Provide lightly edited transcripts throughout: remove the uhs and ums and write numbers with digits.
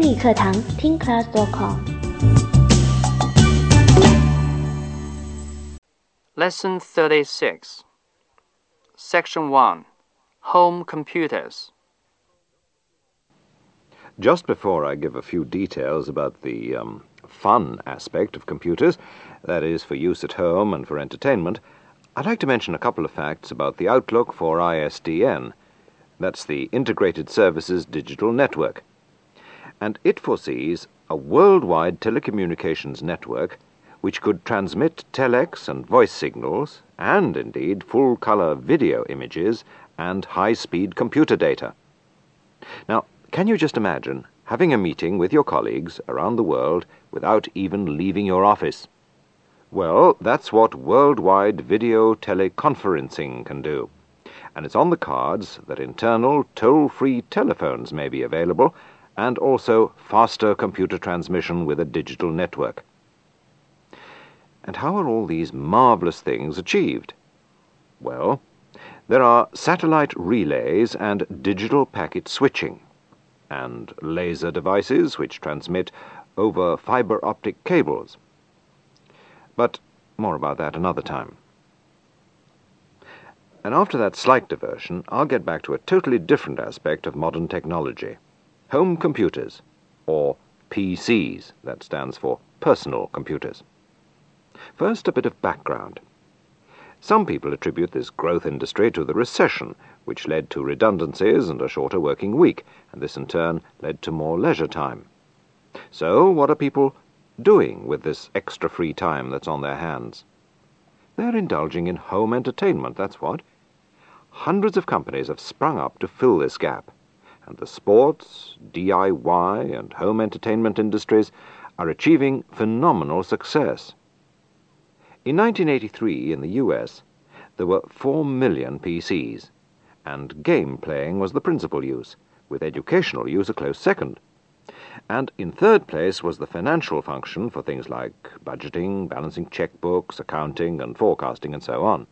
英语课堂听 class.com。 Lesson 36 Section 1 Home Computers. Just before I give a few details about the fun aspect of computers, that is, for use at home and for entertainment, I'd like to mention a couple of facts about the outlook for ISDN. That's the Integrated Services Digital Network. And it foresees a worldwide telecommunications network which could transmit telex and voice signals, and indeed full-color video images and high-speed computer data. Now, can you just imagine having a meeting with your colleagues around the world without even leaving your office? Well, that's what worldwide video teleconferencing can do. And it's on the cards that internal toll-free telephones may be available, and also faster computer transmission with a digital network. And how are all these marvelous things achieved? Well, there are satellite relays and digital packet switching, and laser devices which transmit over fiber optic cables. But more about that another time. And after that slight diversion, I'll get back to a totally different aspect of modern technology. Home computers, or PCs, that stands for personal computers. First, a bit of background. Some people attribute this growth industry to the recession, which led to redundancies and a shorter working week, and this in turn led to more leisure time. So, what are people doing with this extra free time that's on their hands? They're indulging in home entertainment, that's what. Hundreds of companies have sprung up to fill this gap, and the sports, DIY, and home entertainment industries are achieving phenomenal success. In 1983, in the US, there were 4 million PCs, and game playing was the principal use, with educational use a close second. And in third place was the financial function for things like budgeting, balancing checkbooks, accounting, and forecasting, and so on.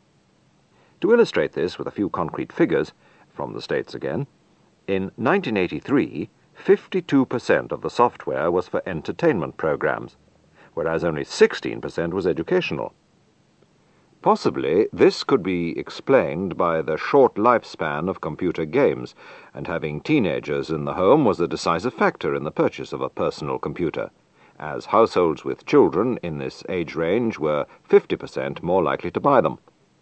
To illustrate this with a few concrete figures, from the States again, in 1983, 52% of the software was for entertainment programs, whereas only 16% was educational. Possibly, this could be explained by the short lifespan of computer games, and having teenagers in the home was a decisive factor in the purchase of a personal computer, as households with children in this age range were 50% more likely to buy them.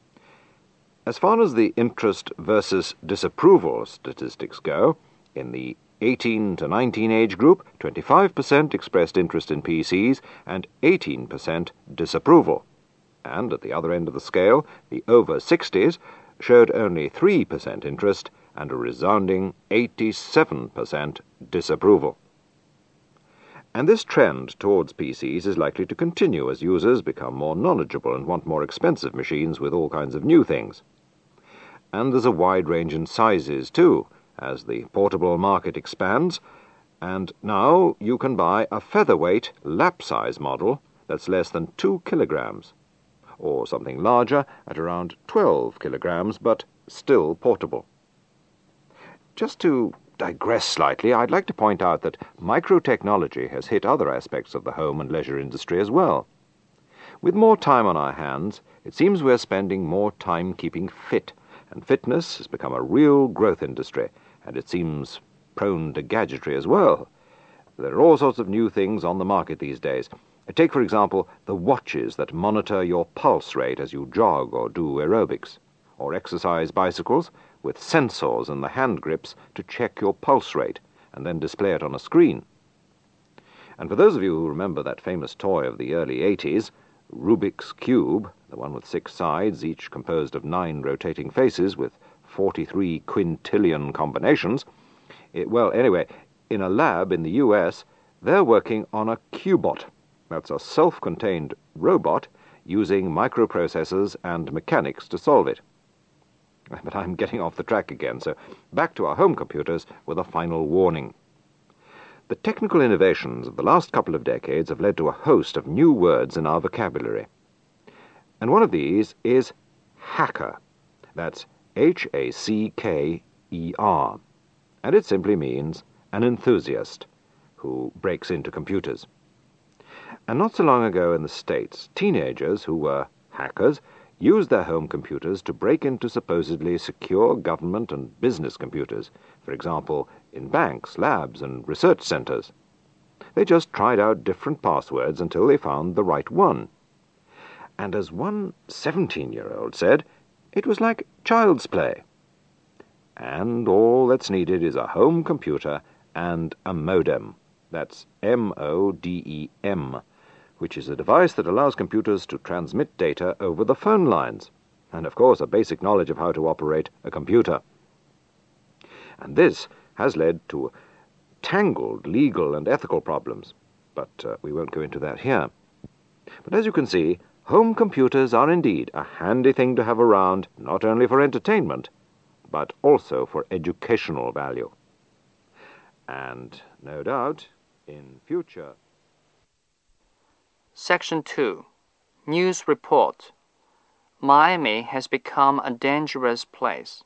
As far as the interest versus disapproval statistics go, in the 18 to 19 age group, 25% expressed interest in PCs and 18% disapproval. And at the other end of the scale, the over 60s showed only 3% interest and a resounding 87% disapproval. And this trend towards PCs is likely to continue as users become more knowledgeable and want more expensive machines with all kinds of new things. And there's a wide range in sizes, too, as the portable market expands, and now you can buy a featherweight, lap-size model that's less than 2 kilograms, or something larger at around 12 kilograms, but still portable. Just to digress slightly, I'd like to point out that microtechnology has hit other aspects of the home and leisure industry as well. With more time on our hands, it seems we're spending more time keeping fit, and fitness has become a real growth industry, and it seems prone to gadgetry as well. There are all sorts of new things on the market these days. Take, for example, the watches that monitor your pulse rate as you jog or do aerobics, or exercise bicycles with sensors in the hand grips to check your pulse rate and then display it on a screen. And for those of you who remember that famous toy of the early 80s, Rubik's Cube, the one with 6 sides, each composed of 9 rotating faces with 43 quintillion combinations, in a lab in the US, they're working on a Cubot. That's a self-contained robot using microprocessors and mechanics to solve it. But I'm getting off the track again, so back to our home computers with a final warning. The technical innovations of the last couple of decades have led to a host of new words in our vocabulary. And one of these is hacker. That's H-A-C-K-E-R. And it simply means an enthusiast, who breaks into computers. And not so long ago in the States, teenagers who were hackers used their home computers to break into supposedly secure government and business computers, for example, in banks, labs, and research centers. They just tried out different passwords until they found the right one. And as one 17-year-old said, it was like child's play. And all that's needed is a home computer and a modem. That's M-O-D-E-M, which is a device that allows computers to transmit data over the phone lines, and of course a basic knowledge of how to operate a computer. And this has led to tangled legal and ethical problems, but we won't go into that here. But as you can see, home computers are indeed a handy thing to have around, not only for entertainment, but also for educational value. And no doubt, in future... Section 2. News Report. Miami has become a dangerous place.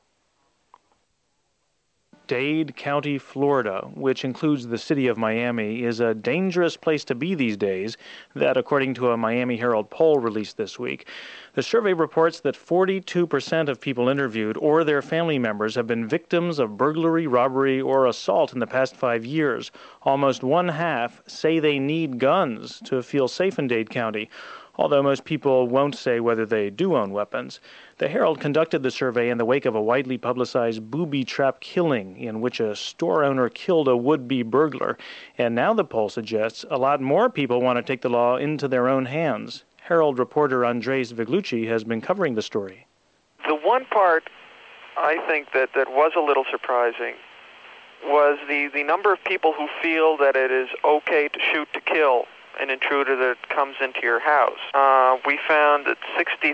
Dade County, Florida, which includes the city of Miami, is a dangerous place to be these days, that according to a Miami Herald poll released this week. The survey reports that 42% of people interviewed or their family members have been victims of burglary, robbery, or assault in the past 5 years. Almost one half say they need guns to feel safe in Dade County, although most people won't say whether they do own weapons. The Herald conducted the survey in the wake of a widely publicized booby trap killing in which a store owner killed a would-be burglar, and now the poll suggests a lot more people want to take the law into their own hands. Herald reporter Andres Viglucci has been covering the story. The one part I think that was a little surprising was the number of people who feel that it is okay to shoot to kill an intruder that comes into your house. We found that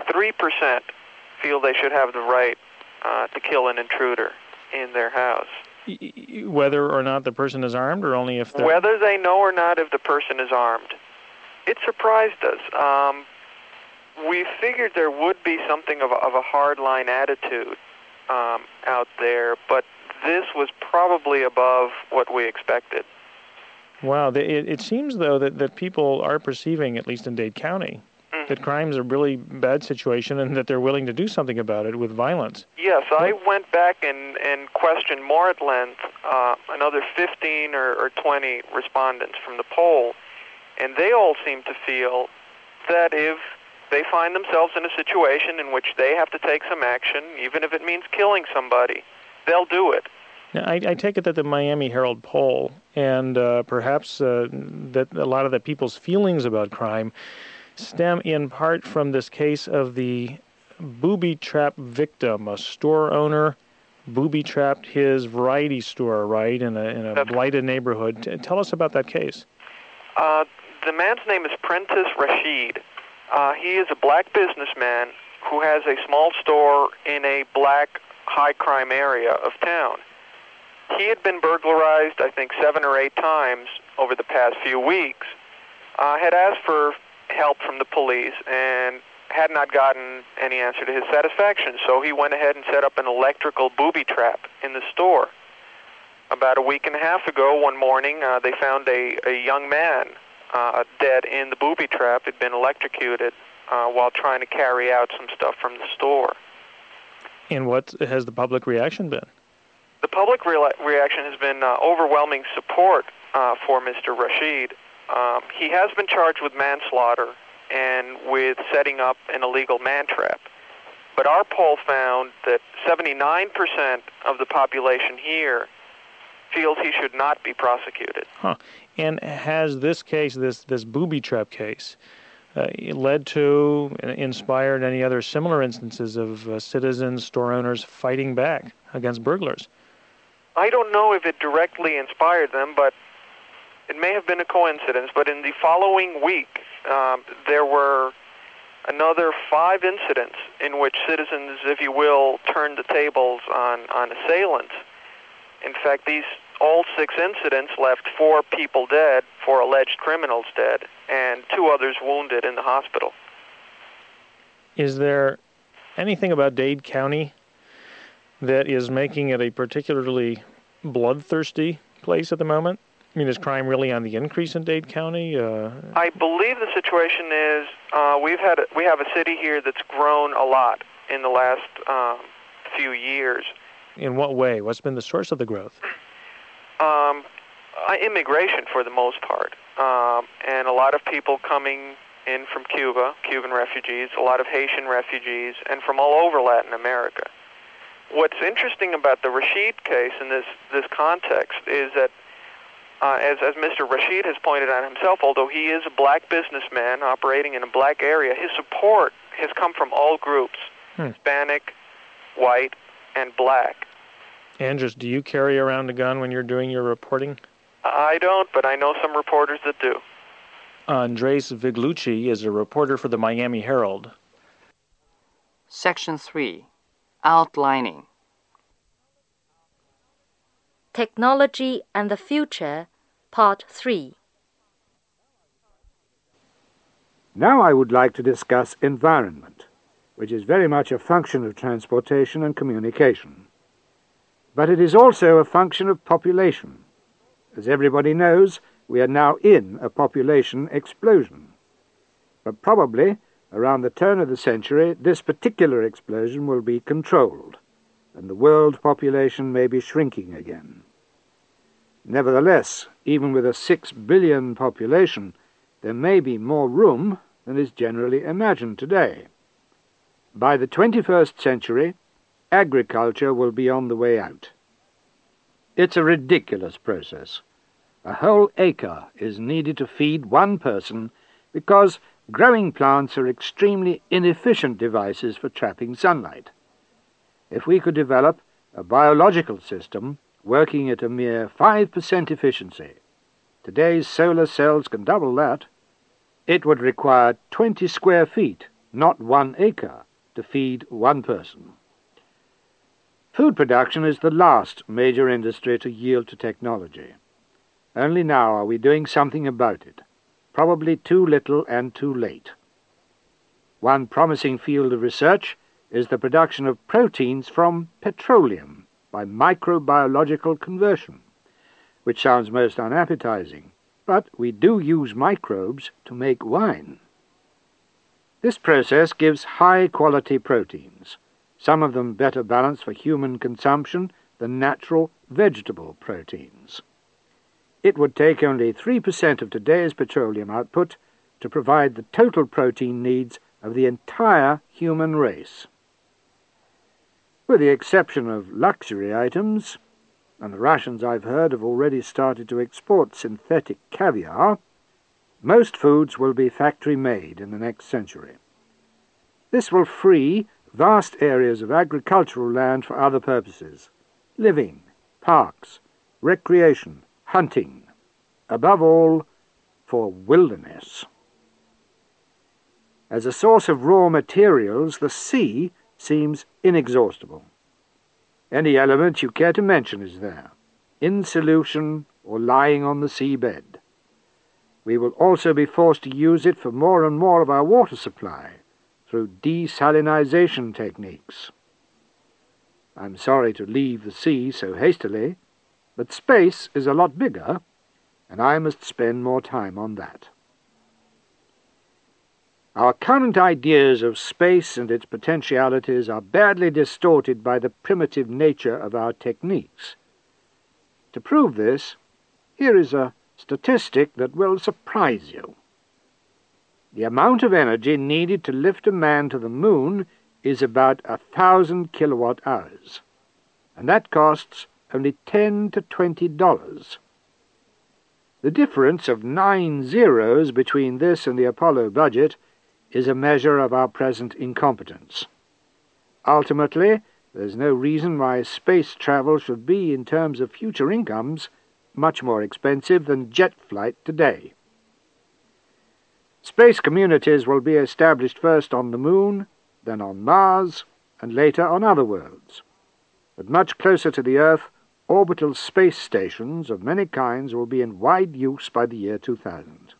63% feel they should have the right to kill an intruder in their house. Whether or not the person is armed, or only if they're... Whether they know or not if the person is armed. It surprised us. We figured there would be something of a hardline attitude out there, but this was probably above what we expected. Wow. It seems, though, that people are perceiving, at least in Dade County, that crime's a really bad situation and that they're willing to do something about it with violence. Yes, I went back and questioned more at length another 15 or 20 respondents from the poll, and they all seem to feel that if they find themselves in a situation in which they have to take some action, even if it means killing somebody, they'll do it. Now, I take it that the Miami Herald poll and perhaps that a lot of the people's feelings about crime stem in part from this case of the booby trap victim, a store owner booby-trapped his variety store, right, in a blighted neighborhood. Tell us about that case. The man's name is Prentice Rashid. He is a black businessman who has a small store in a black high-crime area of town. He had been burglarized, I think, 7 or 8 times over the past few weeks, had asked for help from the police, and had not gotten any answer to his satisfaction, so he went ahead and set up an electrical booby trap in the store. About a week and a half ago, one morning, they found a young man dead in the booby trap. Had been electrocuted while trying to carry out some stuff from the store. And what has the public reaction been? The public reaction has been overwhelming support for Mr. Rashid. He has been charged with manslaughter and with setting up an illegal man trap. But our poll found that 79% of the population here feels he should not be prosecuted. Huh. And has this case, this booby trap case, led to, inspired any other similar instances of citizens, store owners fighting back against burglars? I don't know if it directly inspired them, but it may have been a coincidence. But in the following week, there were another 5 incidents in which citizens, if you will, turned the tables on assailants. In fact, these all 6 incidents left 4 people dead, 4 alleged criminals dead, and 2 others wounded in the hospital. Is there anything about Dade County that is making it a particularly bloodthirsty place at the moment? I mean, is crime really on the increase in Dade County? I believe the situation is we have a city here that's grown a lot in the last few years. In what way? What's been the source of the growth? Immigration, for the most part, and a lot of people coming in from Cuba, Cuban refugees, a lot of Haitian refugees, and from all over Latin America. What's interesting about the Rashid case in this context is that, as Mr. Rashid has pointed out himself, although he is a black businessman operating in a black area, his support has come from all groups, Hispanic, white, and black. Andres, do you carry around a gun when you're doing your reporting? I don't, but I know some reporters that do. Andres Viglucci is a reporter for the Miami Herald. Section 3. Outlining. Technology and the Future, Part 3. Now I would like to discuss environment, which is very much a function of transportation and communication. But it is also a function of population. As everybody knows, we are now in a population explosion. But probably, around the turn of the century, this particular explosion will be controlled, and the world population may be shrinking again. Nevertheless, even with a 6 billion population, there may be more room than is generally imagined today. By the 21st century, agriculture will be on the way out. It's a ridiculous process. A whole acre is needed to feed one person because growing plants are extremely inefficient devices for trapping sunlight. If we could develop a biological system working at a mere 5% efficiency, today's solar cells can double that, it would require 20 square feet, not 1 acre, to feed one person. Food production is the last major industry to yield to technology. Only now are we doing something about it, probably too little and too late. One promising field of research is the production of proteins from petroleum by microbiological conversion, which sounds most unappetizing, but we do use microbes to make wine. This process gives high-quality proteins, some of them better balanced for human consumption than natural vegetable proteins. It would take only 3% of today's petroleum output to provide the total protein needs of the entire human race. With the exception of luxury items, and the Russians, I've heard, have already started to export synthetic caviar, most foods will be factory-made in the next century. This will free vast areas of agricultural land for other purposes: living, parks, recreation, hunting, above all, for wilderness. As a source of raw materials, the sea seems inexhaustible. Any element you care to mention is there, in solution or lying on the seabed. We will also be forced to use it for more and more of our water supply through desalinization techniques. I'm sorry to leave the sea so hastily, but space is a lot bigger, and I must spend more time on that. Our current ideas of space and its potentialities are badly distorted by the primitive nature of our techniques. To prove this, here is a statistic that will surprise you. The amount of energy needed to lift a man to the moon is about 1,000 kilowatt-hours, and that costs only $10 to $20. The difference of 9 zeros between this and the Apollo budget is a measure of our present incompetence. Ultimately, there's no reason why space travel should be, in terms of future incomes, much more expensive than jet flight today. Space communities will be established first on the Moon, then on Mars, and later on other worlds. But much closer to the Earth, orbital space stations of many kinds will be in wide use by the year 2000.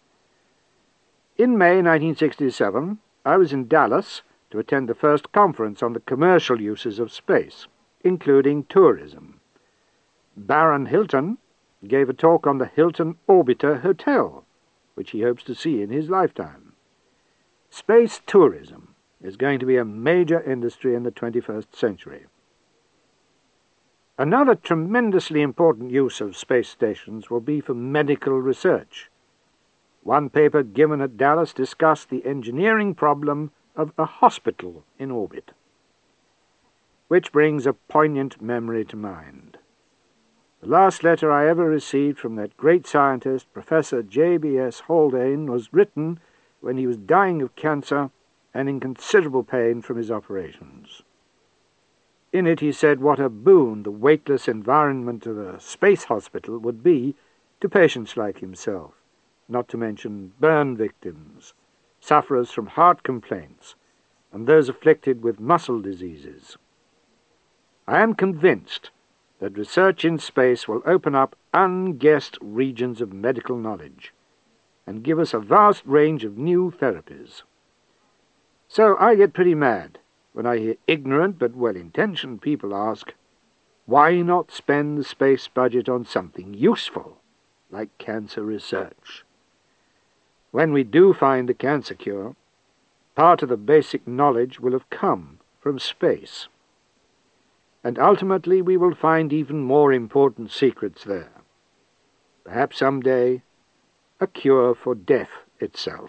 In May 1967, I was in Dallas to attend the first conference on the commercial uses of space, including tourism. Baron Hilton, gave a talk on the Hilton Orbiter Hotel, which he hopes to see in his lifetime. Space tourism is going to be a major industry in the 21st century. Another tremendously important use of space stations will be for medical research. One paper given at Dallas discussed the engineering problem of a hospital in orbit, which brings a poignant memory to mind. The last letter I ever received from that great scientist, Professor J.B.S. Haldane, was written when he was dying of cancer and in considerable pain from his operations. In it he said what a boon the weightless environment of a space hospital would be to patients like himself, not to mention burn victims, sufferers from heart complaints, and those afflicted with muscle diseases. I am convinced that research in space will open up unguessed regions of medical knowledge and give us a vast range of new therapies. So I get pretty mad when I hear ignorant but well-intentioned people ask, why not spend the space budget on something useful, like cancer research? When we do find the cancer cure, part of the basic knowledge will have come from space. And ultimately we will find even more important secrets there. Perhaps someday, a cure for death itself.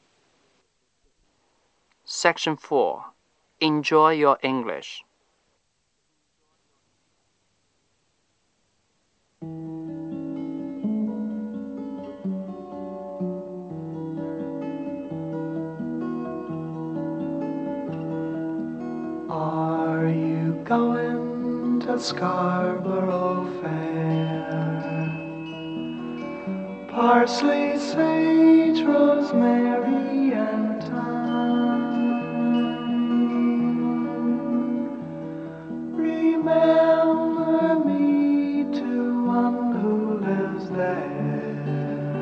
Section 4. Enjoy your English. Are you going to Scarborough Fair? Parsley, sage, rosemary, and thyme. Remember me to one who lives there.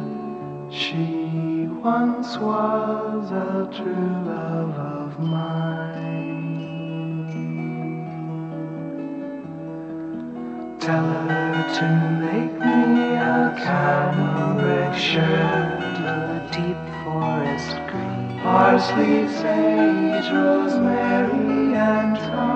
She once was a true love of mine. Tell her to make me a cambric shirt, a deep forest green, parsley, sage, rosemary, and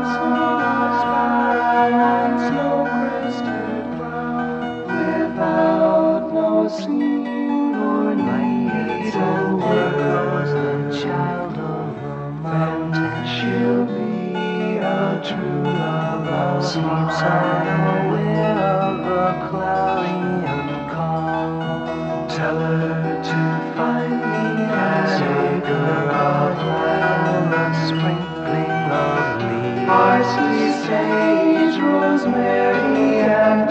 thyme, and snow-crested brown, without no seam or need or work, the child of the mountain. She'll be a true love of sleeps unaware of the cloudy and calm. Tell her to find me an acre of land, a sprinkling of leaves, parsley, sage, rosemary, and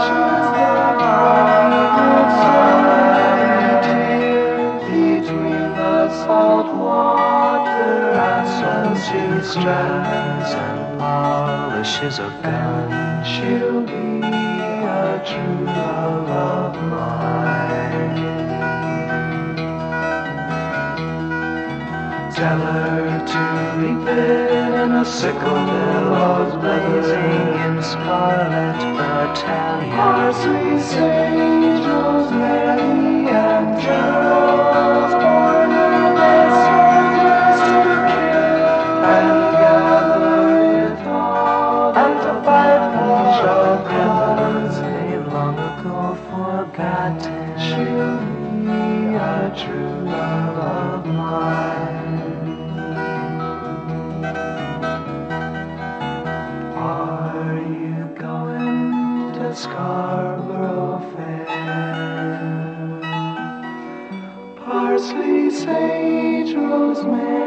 thyme, between the salt water and she strands and polishes a gun. She'll be a true love of mine. Tell her to reap it in a sickle, billows blazing in scarlet battalion, parsley, sage, rosemary, and geraniums, order the soldiers to kill, and gather it all, and to fight for cause they've long ago forgotten. She'll be a true love of mine. Are you going to Scarborough Fair? Parsley, sage, rosemary,